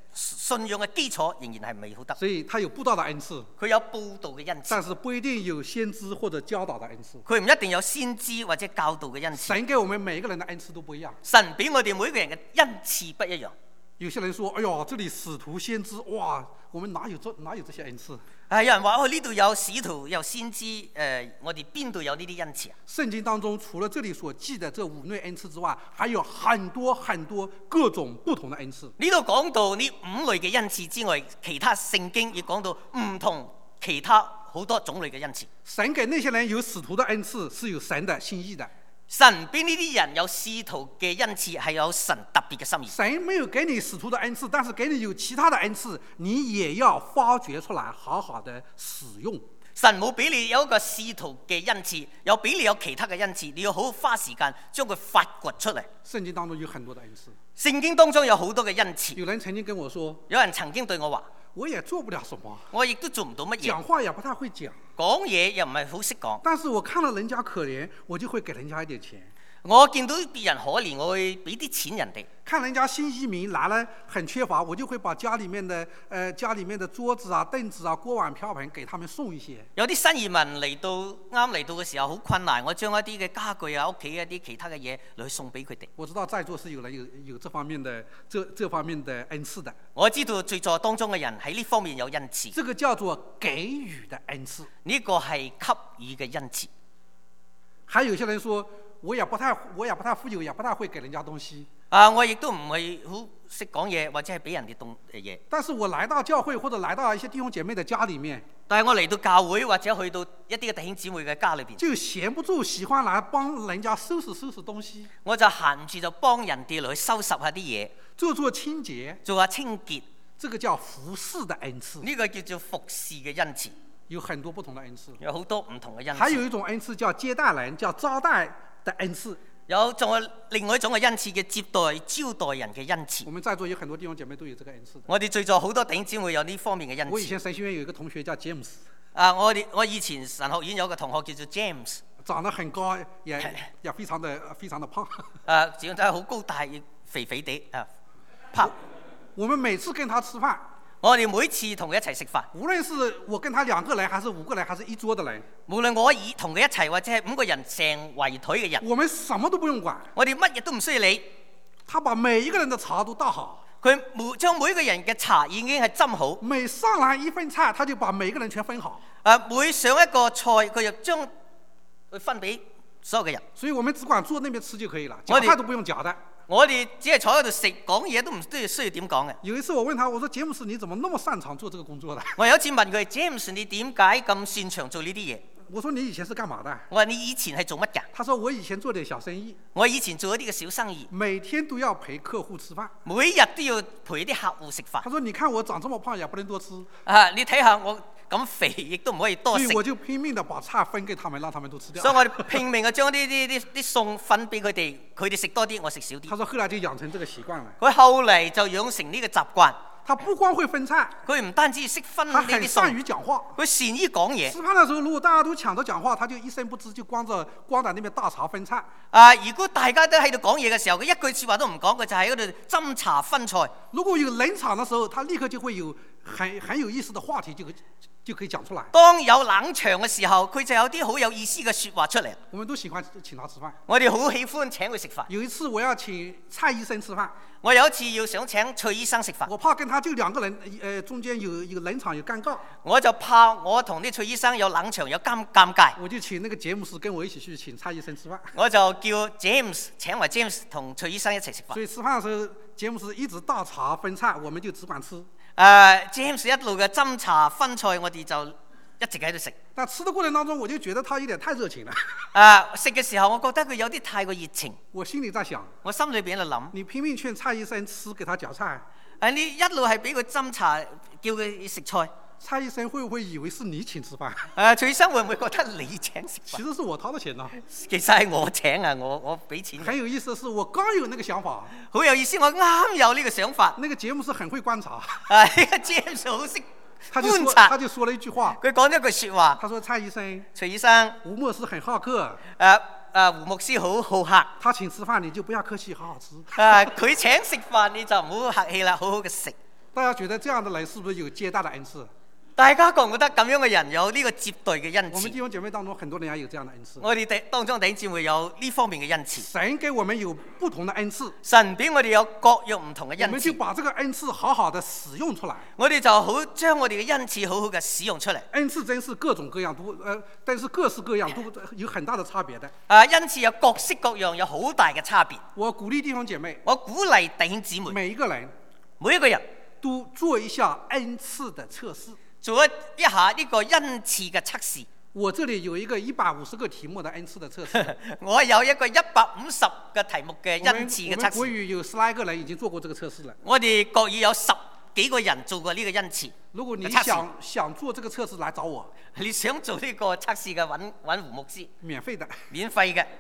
信仰嘅基礎仍然係未好得。 所以他有布道的恩賜， 佢有報道嘅恩賜， 但是不一定有先知或者教導的恩賜。 佢唔一定有先知或者教導嘅恩賜。 神給我們每一個人的恩賜都不一樣。 神俾我哋每個人嘅恩賜不一樣。 有些人說：哎呦，這裡使徒先知，哇，我們哪有這哪有這些恩賜？ 啊，有人話哦，呢度有使徒有先知，誒、呃，我哋邊度有呢啲恩賜啊？ 聖經當中除了這裡所記的這五類恩賜之外，還有很多很多各種不同的恩賜。 呢度講到呢五類嘅恩賜之外，其他聖經亦講到唔同其他好多種類嘅恩賜。 神給那些人有使徒的恩賜，是有神的心意的。 神俾呢啲人有使徒嘅恩賜，係有神特別嘅心意。 神沒有給你使徒的恩賜，但是給你有其他的恩賜，你也要發掘出來，好好的使用。 神冇俾你有一個使徒嘅恩賜，有俾你有其他嘅恩賜，你要好好花時間將佢發掘出嚟。 聖經當中有很多的恩賜， 聖經當中有好多嘅恩賜。 有人曾經跟我說， 有人曾經對我話， 我也做不了什麼， 我亦都做唔到乜嘢， 講話也不太會講， 講嘢又唔係好識講。 但是我看到人家可憐，我就會給人家一點錢。 我見到別人可憐，我會俾啲錢人哋。 看人家新移民來了很缺乏，我就會把家裡面的呃家裡面的桌子啊、凳子啊、鍋碗瓢盆給他們送一些。 有啲新移民嚟到啱嚟到嘅時候好困難，我將一啲嘅家具啊、屋企一啲其他嘅嘢嚟去送俾佢哋。 我知道在座是有人有有這方面的這這方面的恩賜的。 我知道在座當中嘅人喺呢方面有恩賜。 這個叫做給予的恩賜。 呢個係給予嘅恩賜。 還有些人說，我也不太我也不太富有，也不太會給人家東西。 啊，我亦都唔係好識講嘢，或者係俾人哋東嘢。 但是我來到教會或者來到一些弟兄姐妹的家裡面， 但係我嚟到教會或者去到一啲嘅弟兄姊妹嘅家裏邊， 就閒不住喜歡來幫人家收拾收拾東西。 我就閒住就幫人哋嚟去收拾下啲嘢， 做做清潔， 做下清潔。 這個叫服侍的恩賜。 呢個叫做服侍嘅恩賜。 有很多不同的恩賜， 有好多唔同嘅恩賜。 還有一種恩賜叫接待人，叫招待的恩賜。 有仲有另外一種嘅恩賜嘅接待招待人嘅恩賜。 我們在座有很多弟兄姐妹都有這個恩賜。 我哋在座好多弟兄姊妹有呢方面嘅恩賜。 我以前神學院有一個同學叫 James。 啊，我哋我以前神學院有個同學叫做 James， 長得很高，也也非常的非常的胖。 啊，長得好高大，肥肥地啊，胖。 我們每次跟他吃飯， 我哋每次同佢一齊食飯， 無論是我跟他兩個人，還是五個人，還是一桌的人， 無論我以同佢一齊或者係五個人成圍台嘅人， 我們什麼都不用管， 我哋乜嘢都唔需要理。 他把每一個人的茶都倒好， 佢每將每一個人嘅茶已經係斟好， 每上來一份菜，他就把每一個人全分好。 啊，每上一個菜，佢就將佢分俾所有嘅人。 所以我們只管坐那邊吃就可以了，夾菜都不用夾的。 我哋只係坐喺度食，講嘢都唔都要需要點講嘅。 有一次我問他，我說詹姆斯你怎麼那麼擅長做這個工作的？ 我有一次問佢 James 你點解咁擅長做呢啲嘢？ 我說你以前是幹嘛的？ 我話你以前係做乜㗎？ 他說我以前做點小生意。 我以前做一啲嘅小生意， 每天都要陪客戶吃飯， 每日都要陪啲客戶食飯。 他說你看我長這麼胖也不能多吃。 啊，你睇下我咁肥，亦都唔可以多食。 所以我就拼命地把菜分給他們，讓他們都吃掉。 所以我哋拼命嘅將啲啲啲啲餸分俾佢哋，佢哋食多啲，我食少啲。 他說後來就養成這個習慣了。 佢後嚟就養成呢個習慣。 他不光會分菜， 佢唔單止識分呢他啲餸， 很善於講話。 佢善於講嘢。 吃飯的時候，如果大家都搶着講話，他就一聲不知，就光着光在那邊大茶分菜。 啊，如果大家都喺度講嘢嘅時候，佢一句説話都唔講，佢就喺嗰度斟茶分菜。 如果有冷場的時候，他立刻就會有很很有意思的話題就可以就可以講出來。 當有冷場嘅時候，佢就有啲好有意思嘅説話出嚟。 我們都喜歡請他吃飯。 我哋好喜歡請佢食飯。 有一次我要請蔡醫生吃飯， 我有一次要想請蔡醫生食飯， 我怕跟他就兩個人，呃，中間有有冷場有尷尬， 我就怕我同啲蔡醫生有冷場有尷尷尬， 我就請那個詹姆斯跟我一起去請蔡醫生吃飯。 我就叫 James 請埋 James 同蔡醫生一齊食飯。 所以吃飯嘅時候，詹姆斯一直倒茶分菜，我們就只管吃。 誒、uh, ，James 一路嘅斟茶分菜，我哋就一直喺度食。 但吃的過程當中，我就覺得他有點太熱情了。 誒，食嘅時候，我覺得佢有啲太過熱情。 我心裡在想， 我心裏邊喺度諗， 你拼命勸蔡醫生吃，給他夾菜。 誒，你一路係俾佢斟茶，叫佢食菜。 蔡醫生會唔會以為是你請吃飯？ 誒，蔡醫生會唔會覺得你請食飯？ 其實是我掏的錢啊。 其實係我請啊，我我俾錢。 很有意思的是，我剛有那個想法。 好有意思，我啱有呢個想法。 那個節目是很會觀察。 啊，呢個 James 好識觀察。 他就說了一句話。 佢講咗句説話。 他說：蔡醫生， 蔡醫生， 吳牧師很好客。 誒誒，胡牧師好好客。 他請吃飯，你就不要客氣，好好吃。 誒，佢請食飯你就唔好客氣啦，好好嘅食。 大家覺得這樣的人是不是有接待的恩賜？ 大家覺唔覺得咁樣嘅人有呢個接待嘅恩賜？ 我們弟兄姐妹當中很多人也有這樣的恩賜。 我哋弟當中弟兄姊妹有呢方面嘅恩賜。 神給我們有不同的恩賜， 神俾我哋有各樣唔同嘅恩我們就賜， 把這個恩賜好好的使用出來。 我哋就好將我哋嘅恩賜好好嘅使用出嚟。 恩賜真是各種各樣都，呃，但是各式各樣都有很大的差別的。 啊，恩賜有各式各樣，有好大嘅差別。 我鼓勵弟兄姐妹， 我鼓勵弟兄姊妹， 每一個人每一個人都做一下恩賜的測試。 做一一下呢個恩賜嘅測試。 我這裡有一個一百五十個題目的恩賜的測試。 我有一個一百五十個題目嘅恩賜嘅測我們國試。 語有十來個人已經做過這個測試了。 我哋國語有十幾個人做過呢個恩賜。 如果你測試想想做這個測試，來找我， 你想做呢個測試嘅，揾揾胡牧師， 免費的。 免費嘅。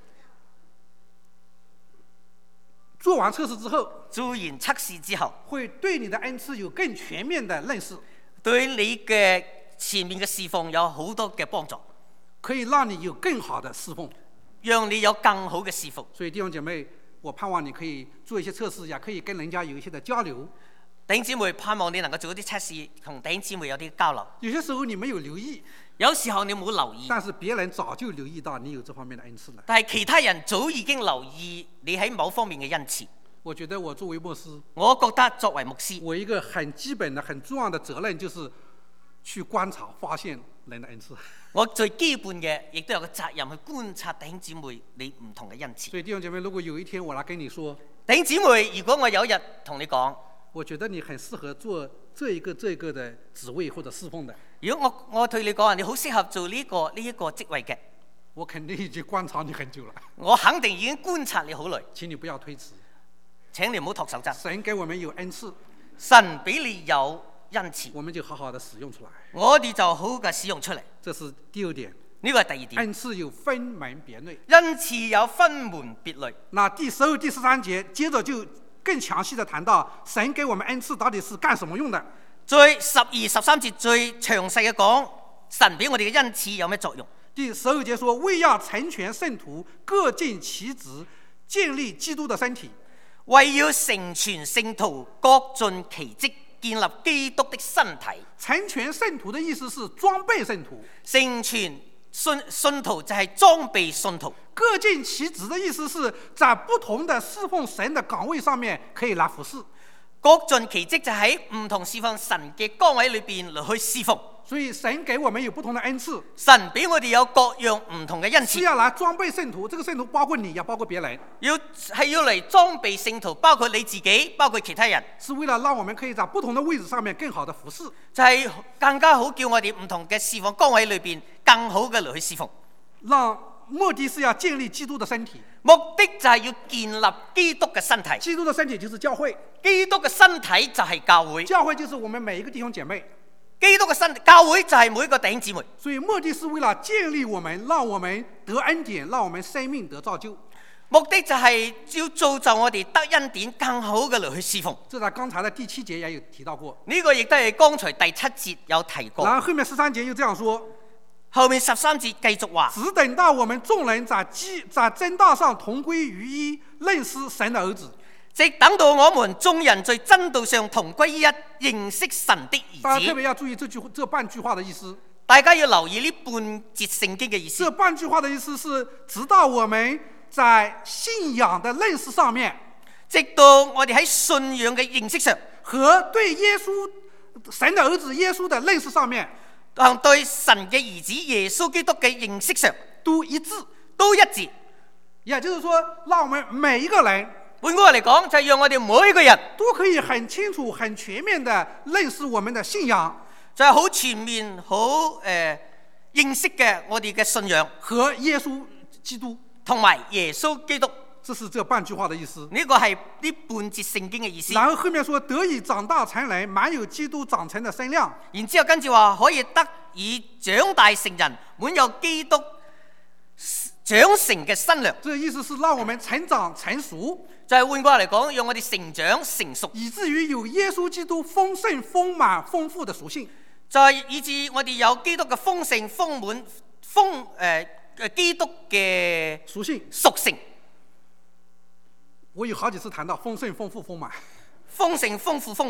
做完測試之後， 做完測試之後， 會對你的恩賜有更全面的認識， 對你嘅前面嘅侍奉有好多嘅幫助， 可以讓你有更好的侍奉。 讓你有更好嘅侍奉。 所以弟兄姐妹，我盼望你可以做一些測試，也可以跟人家有一些的交流。 弟兄姊妹，盼望你能夠做一啲測試，同弟兄姊妹有啲交流。 有些時候你沒有留意， 有時候你冇留意， 但是別人早就留意到你有這方面的恩賜了。 但係其他人早已經留意你喺某方面嘅恩賜。 我覺得我作為牧師， 我覺得作為牧師， 我一個很基本的、很重要的責任就是去觀察、發現人的恩賜。 我最基本嘅亦都有個責任去觀察弟兄姊妹你唔同嘅恩賜。 所以弟兄姐妹，如果有一天我來跟你說， 弟兄姊妹，如果我有一日同你講， 我覺得你很適合做這一個、這一個的職位或者侍奉的， 如果我我對你講，你好適合做呢、這個呢一、這個職位嘅， 我肯定已經觀察你很久了。 我肯定已經觀察你好耐。 請你不要推辭。 請你唔好托手踭。 神給我們有恩賜， 神俾你有恩賜， 我們就好好的使用出來。 我哋就好好嘅使用出嚟。 這是第二點。 呢個係第二點。 恩賜有分門別類。 恩賜有分門別類。 那第十二、第十三節接着就更詳細的談到神給我們恩賜到底是幹什麼用的。 最十二、十三節最詳細嘅講神俾我哋嘅恩賜有咩作用。 第十二節說，為要成全聖徒，各盡其職，建立基督的身體。 為要成全聖徒，各盡其職，建立基督的身體。 成全聖徒的意思是裝備聖徒。 成全信信徒就係裝備信徒。 各盡其職的意思是在不同的侍奉神的崗位上面可以來服侍。 各盡其職就喺唔同侍奉神嘅崗位裏邊嚟去侍奉。 所以神給我們有不同的恩賜， 神俾我哋有各樣唔同嘅恩賜， 是要來裝備聖徒。這個聖徒包括你，也包括別人， 要係要嚟裝備聖徒，包括你自己，包括其他人， 是為了讓我們可以在不同的位置上面更好的服侍， 就係更加好叫我哋唔同嘅侍奉崗位裏邊更好嘅嚟去侍奉。 讓目的是要建立基督的身體， 目的就係要建立基督嘅身體。 基督的身體就是教會， 基督嘅身體就係教會， 教會就是我們每一個弟兄姐妹。 基督嘅身體，教會就係每一個弟兄姊妹。 所以目的是為了建立我們，讓我們得恩典，讓我們生命得造就。 目的就係要造就我哋得恩典，更好嘅嚟去侍奉。 這在剛才的第七節也有提到過。 呢個亦都係剛才第七節有提過。 然後後面十三節又這樣說。 後面十三節繼續話： 只等到我們眾人在基在真道上同歸於一，認識神的兒子。 直等到我們眾人在真道上同歸於一，認識神的兒子。 大家特別要注意這句這半句話的意思。 大家要留意呢半節聖經嘅意思。 這半句話的意思是，直到我們在信仰的認識上面， 直到我哋喺信仰嘅認識上， 和對耶穌神的兒子耶穌的認識上面， 同對神嘅兒子耶穌基督嘅認識上都一致， 都一致。 也就是說，讓我們每一個人， 換句話嚟講，就係讓我哋每一個人都可以很清楚、很全面地認識我們的信仰， 就係好全面、好誒、呃、認識嘅我哋嘅信仰和耶穌基督， 同埋耶穌基督。 這是這半句話的意思。 呢個係呢半節聖經嘅意思。 然後後面說，得以長大成人，滿有基督長成的身量。 然之後跟住話，可以得以長大成人，滿有基督長成嘅身量。 這個意思是讓我們成長成熟， 就係換句話嚟講，讓我哋成長成熟， 以至於有耶穌基督豐盛豐滿豐富的屬性。 就係以致我哋有基督嘅豐盛豐滿豐誒誒基督嘅屬性屬性。 我有好幾次談到豐盛豐富豐滿， 豐盛豐富豐滿。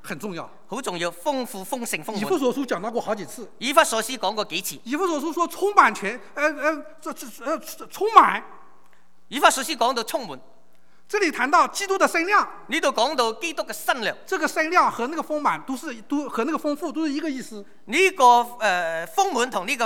很重要。 好重要，豐富、豐盛、豐以弗滿。 所書講到過好幾次。 以弗所書講過幾次？ 以弗所書說充滿全，呃呃，這這呃充滿。 以弗所書講到充滿， 這裡談到基督的身量， 呢度講到基督嘅身量。 這個身量和那個豐滿都是都和那個豐富都是一個意思。 呢、這個誒、呃、豐滿同呢個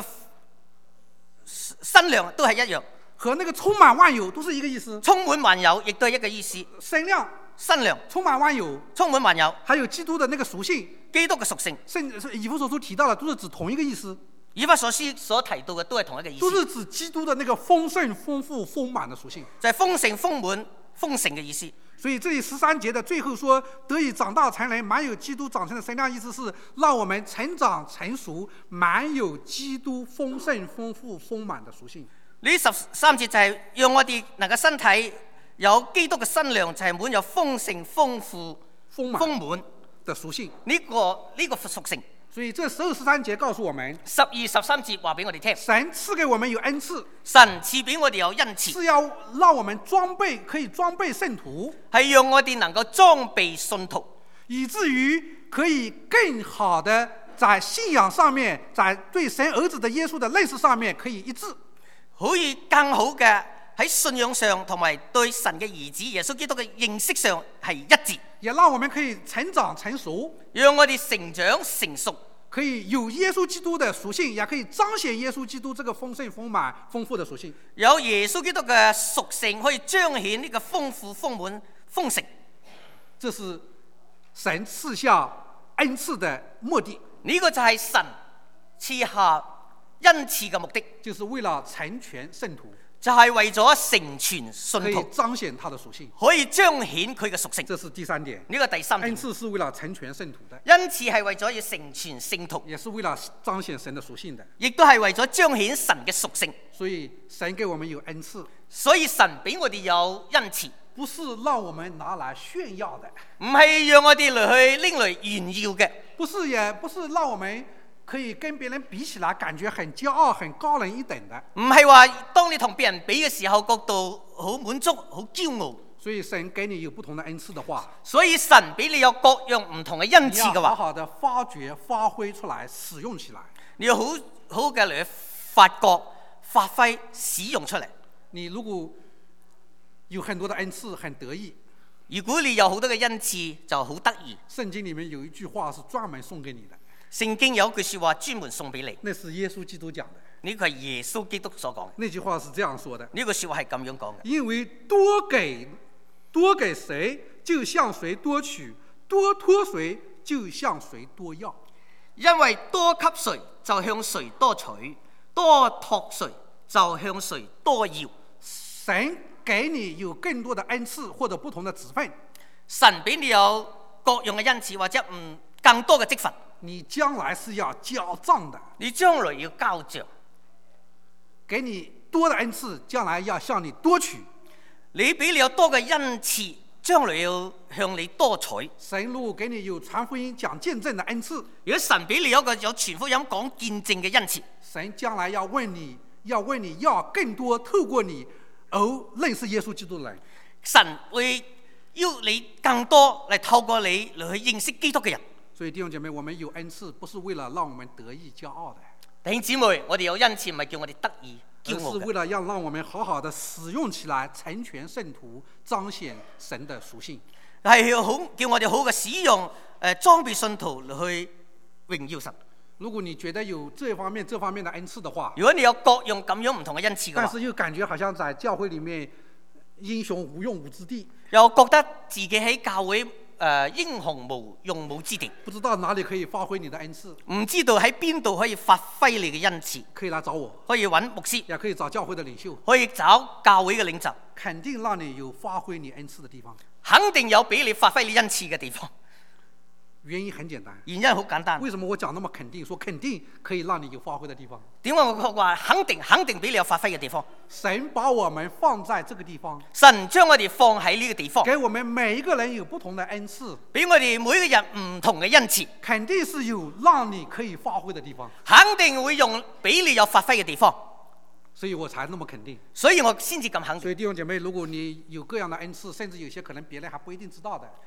身量都係一樣， 和那個充滿萬有都是一個意思。 充滿萬有亦都係一個意思。 身量、 身量、 充滿萬有、 充滿萬有， 還有基督的那個屬性， 基督嘅屬性。 甚至以弗所書提到的都是指同一個意思。 以弗所書所提到嘅都係同一個意思， 都是指基督的那個豐盛、豐富、豐滿的屬性， 就係豐盛、豐滿、豐盛嘅意思。 所以這裡十三節的最後說，得以長大成人，滿有基督長成的身量，意思是讓我們成長成熟，滿有基督豐盛、豐富、豐滿的屬性。 呢十三節就係讓我哋能夠身體有基督嘅身量，就係滿有豐盛、豐富、 豐滿豐滿的屬性。 呢、這個呢、這個屬性。 所以這十二十三節告訴我們， 十二十三節話俾我哋聽， 神賜給我們有恩賜， 神賜俾我哋有恩賜， 是要讓我們裝備，可以裝備聖徒， 係讓我哋能夠裝備信徒， 以至於可以更好的在信仰上面，在對神兒子的耶穌的認識上面可以一致， 可以更好嘅喺信仰上同埋對神嘅兒子耶穌基督嘅認識上係一致， 也讓我們可以成長成熟， 讓我哋成長成熟， 可以有耶穌基督的屬性，也可以彰顯耶穌基督這個豐盛、豐滿、豐富的屬性。 有耶穌基督嘅屬性可以彰顯呢個豐富、豐滿、豐盛， 這是神賜下恩賜的目的。 呢個就係神賜下恩賜嘅目的， 就是為了成全聖徒， 就係為咗成全信可以徒， 彰顯他的屬性， 可以彰顯佢嘅屬性。 這是第三點。 呢個第三點， 恩賜是為了成全聖徒的， 恩賜係為咗要成全聖徒， 也是為了彰顯神的屬性的。 亦都係為咗彰顯神嘅屬性。 所以神給我們有恩賜， 所以神俾我哋有恩賜， 不是讓我們拿來炫耀的， 唔係讓我哋嚟去拎嚟炫耀嘅， 不是也不是讓我們可以跟別人比起來感覺很驕傲、很高人一等的。 唔係話當你同別人比嘅時候，覺到好滿足、好驕傲。 所以神給你有不同的恩賜的話， 所以神俾你有各樣唔同嘅恩你要賜嘅話， 好好的發掘、發揮出來、使用起來。 你要好好嘅嚟去發覺、發揮、使用出嚟。 你如果有很多的恩賜，很得意， 如果你有好多嘅恩賜，就好得意。 聖經裡面有一句話是專門送給你的， 聖經有一句說話專門送俾你， 那是耶穌基督講的。 呢個係耶穌基督所講嘅。 那句話是這樣說的， 呢句說話係咁樣講嘅。 因為多給多給誰，就向誰多取；多託誰，就向誰多要。 因為多給誰，就向誰多取；多託誰，就向誰多要。 神給你有更多的恩賜或者不同的職分， 神俾你有各樣嘅恩賜或者唔更多嘅職分， 你將來是要交賬的。 你將來要交賬。 給你多的恩賜，將來要向你多取。 你俾你有多嘅恩賜，將來要向你多取。 神如果給你有傳福音、講見證的恩賜， 如果神俾你有一個有傳福音講見證嘅恩賜， 神將來要問你，要問你要更多透過你而認識耶穌基督的人。 神會要你更多嚟透過你嚟去認識基督嘅人。 所以弟兄姐妹，我們有恩賜，不是為了讓我們得意驕傲的， 弟兄姊妹，我哋有恩賜唔係叫我哋得意而驕傲嘅， 是為了要讓我們好好的使用起來，成全聖徒，彰顯神的屬性。 係要好叫我哋好嘅使用誒裝備信徒嚟去榮耀神。 如果你覺得有這方面、這方面的恩賜的話， 如果你有各樣咁樣唔同嘅恩賜嘅話， 但是又感覺好像在教會裡面英雄無用武之地， 又覺得自己喺教會誒、呃、英雄無用武之地， 不知道哪裡可以發揮你的恩賜， 唔知道喺邊度可以發揮你嘅恩賜， 可以來找我， 可以揾牧師， 也可以找教會的領袖， 可以找教會嘅領袖， 肯定讓你有發揮你恩賜的地方。 肯定有俾你發揮你恩賜嘅地方。 原因很簡單， 原因好簡單。 為什麼我講那麼肯定？說肯定可以讓你有發揮的地方。 點解我話肯定肯定俾你有發揮嘅地方？ 神把我們放在這個地方， 神將我哋放喺呢個地方， 給我們每一個人有不同的恩賜， 俾我哋每一個人唔同嘅恩賜， 肯定是有讓你可以發揮的地方。 肯定會用俾你有發揮嘅地方， 所以我才那麼肯定。 所以我先至咁肯定。 所以弟兄姐妹，如果你有各樣的恩賜，甚至有些可能別人還不一定知道的，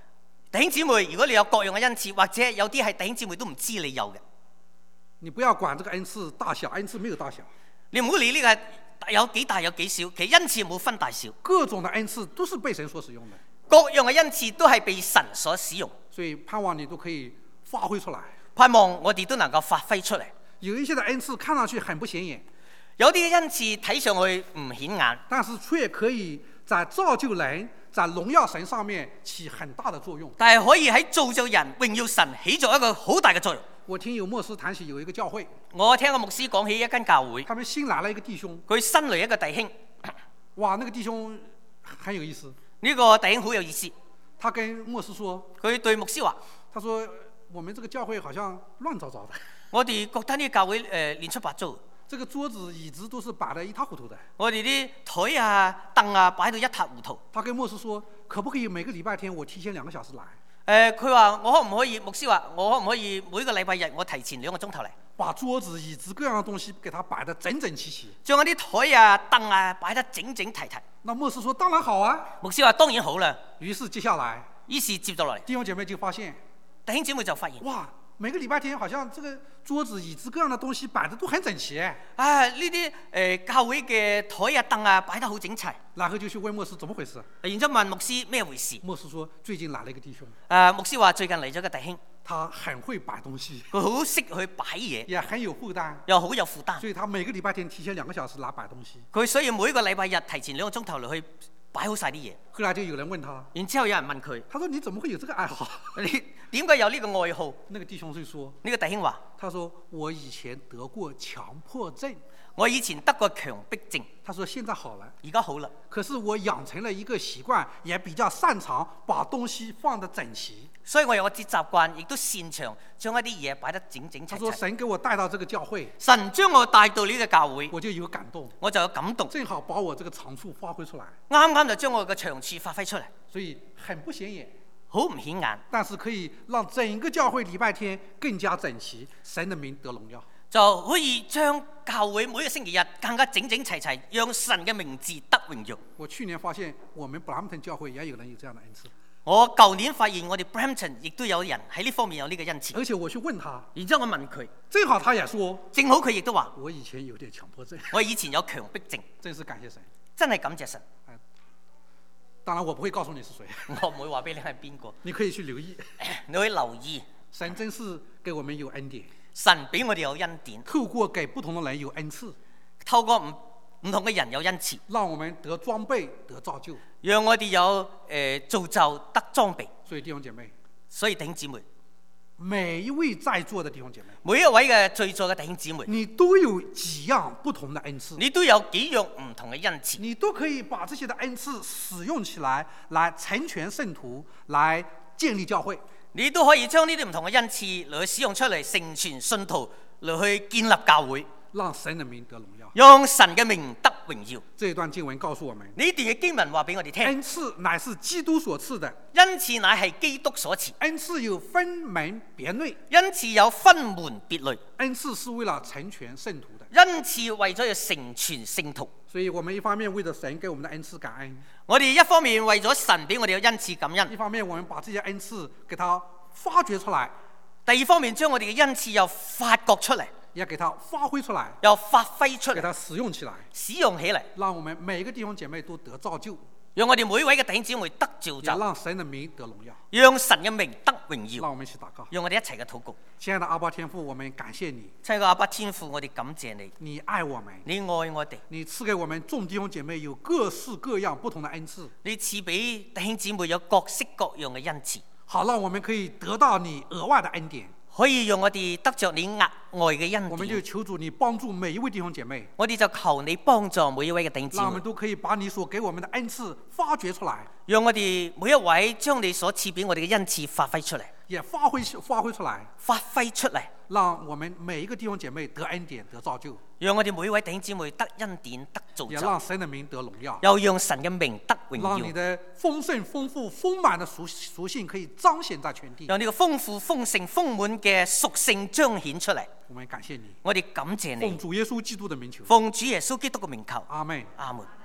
弟兄姊妹，如果你有各樣嘅恩賜，或者有啲係弟兄姊妹都唔知你有嘅， 你不要管這個恩賜大小，恩賜沒有大小， 你唔好理呢個有幾大有幾小，其實恩賜冇分大小， 各種的恩賜都是被神所使用的， 各樣嘅恩賜都係被神所使用， 所以盼望你都可以發揮出來。 盼望我哋都能夠發揮出嚟。 有一些的恩賜看上去很不顯眼， 有啲恩賜睇上去唔顯眼， 但是卻可以在造就人、在榮耀神上面起很大的作用。 但係可以喺造就人、榮耀神起咗一個好大嘅作用。 我聽有牧師談起有一個教會， 我聽個牧師講起一間教會， 他們新來了一個弟兄， 佢新嚟一個弟兄， 哇，那個弟兄很有意思。 呢個弟兄好有意思， 他跟牧師說， 佢對牧師話： 他說我們這個教會好像亂糟糟的， 我哋覺得呢個教會誒亂七八糟， 這個桌子椅子都是擺得一塌糊塗的。 我哋啲台啊凳啊擺到一塌糊塗。 他跟牧師說，可不可以每個禮拜天我提前兩個小時來？ 誒，佢話我可唔可以？牧師話我可唔可以每個禮拜日我提前兩個鐘頭嚟， 把桌子椅子各樣的東西給他擺得整整齊齊。 將嗰啲台啊凳啊擺得整整齊齊。 那牧師說當然好啊。 牧師話當然好啦。 於是接下來， 於是接咗落嚟， 弟兄姐妹就發現， 弟兄姊妹就發現， 哇，每個禮拜天好像這個桌子椅子各樣的東西擺得都很整齊。 啊，呢啲誒教會嘅台啊凳啊擺得好整齊。 然後就去問牧師怎麼回事。 然之後問牧師咩回事？ 牧師說最近來了一個弟兄。 誒，牧師話最近嚟咗個弟兄， 他很會擺東西， 佢好識去擺嘢， 也很有負擔， 又好有負擔， 所以他每個禮拜天提前兩個小時來擺東西。 佢所以每個禮拜日提前兩個鐘頭嚟去擺好晒啲嘢。 後來就有人問他， 然之後有人問佢， 他說你怎麼會有這個愛好？ 你點解有呢個愛好？ 那個弟兄就說， 呢個弟兄話， 他說我以前得過強迫症， 我以前得過強迫症， 他說現在好了， 而家好啦。 可是我養成了一個習慣，也比較擅長把東西放得整齊。 所以我有個節習慣，亦都擅長將一啲嘢擺得整整齊齊。 他說神給我帶到這個教會， 神將我帶到呢個教會， 我就有感動， 我就有感動， 正好把我這個長處發揮出來。 啱啱就將我嘅長處發揮出嚟， 所以很不顯眼， 好唔顯眼， 但是可以讓整個教會禮拜天更加整齊，神的名得榮耀， 就可以將教會每個星期日更加整整齊齊，讓神嘅名字得榮耀。 我去年發現我們布蘭頓教會也有人有這樣的恩賜。 我舊年發現我哋 Brampton 亦都有人喺呢方面有呢個恩賜， 而且我去問他， 然之後我問佢， 正好他也說， 正好佢亦都話， 我以前有點強迫症， 我以前有強迫症， 真是感謝神， 真係感謝神。 當然我不會告訴你是誰， 我唔會話俾你係邊個， 你可以去留意， 你可以留意， 神真是給我們有恩典， 神俾我哋有恩典， 透過給不同的人有恩賜， 透過唔唔同嘅人有恩賜， 讓我們得裝備得造就， 讓我哋有誒、呃、造就得裝備。 所以弟兄姐妹， 所以弟兄姊妹， 每一位在座的弟兄姐妹， 每一位嘅在座嘅弟兄姊妹， 你都有幾樣不同的恩賜， 你都有幾樣唔同嘅恩賜， 你都可以把這些的恩賜使用起來，來成全聖徒，來建立教會。 你都可以將呢啲唔同嘅恩賜嚟去使用出嚟，成全信徒，嚟去建立教會， 讓神的名得榮耀， 讓神嘅名得榮耀。 這一段經文告訴我們， 呢段嘅經文話俾我哋聽， 恩賜乃是基督所賜的， 恩賜乃係基督所賜， 恩賜有分門別類， 恩賜有分門別類， 恩賜是為了成全聖徒的， 恩賜為咗要成全聖徒。 所以我們一方面為着神給我們的恩賜感恩， 我哋一方面為咗神俾我哋嘅恩賜感恩， 一方面我們把這些恩賜給它發掘出來， 第二方面將我哋嘅恩賜又發掘出嚟， 也給它發揮出來， 又發揮出嚟， 給它使用起來， 使用起嚟， 讓我們每一個弟兄姐妹都得造就， 讓我哋每位嘅弟兄姊妹得召也集， 讓神的名得榮耀， 讓神嘅名得榮耀。 讓我們一起禱告。 讓我哋一齊嘅禱告。 親愛的阿爸天父，我們感謝你， 親愛嘅阿爸天父，我哋感謝你， 你愛我們， 你愛我哋， 你賜給我們眾弟兄姐妹有各式各樣不同的恩賜， 你賜俾弟兄姊妹有各式各樣嘅恩賜， 好讓我們可以得到你額外的恩典。 可以讓我哋得着你額外嘅恩我們就典。 求主你幫助每一位弟兄姐妹， 我哋就求你幫助每一位嘅弟兄姊妹讓我們，都可以把你所給我們的恩賜發掘出來， 讓我哋每一位將你所賜俾我哋嘅恩賜發揮出嚟， 也發揮發揮出來， 發揮出嚟， 讓我們每一個弟兄姐妹得恩典得造就， 讓我哋每一位弟兄姊妹得恩典得造就， 也讓神的名得榮耀， 又讓神嘅名得榮耀， 讓你的豐盛豐富豐滿的屬屬性可以彰顯在全地。 讓呢個豐富豐盛豐滿嘅屬性彰顯出嚟。 我們感謝你， 我哋感謝你， 奉主耶穌基督的名求， 奉主耶穌基督嘅名求， 阿門。 阿門。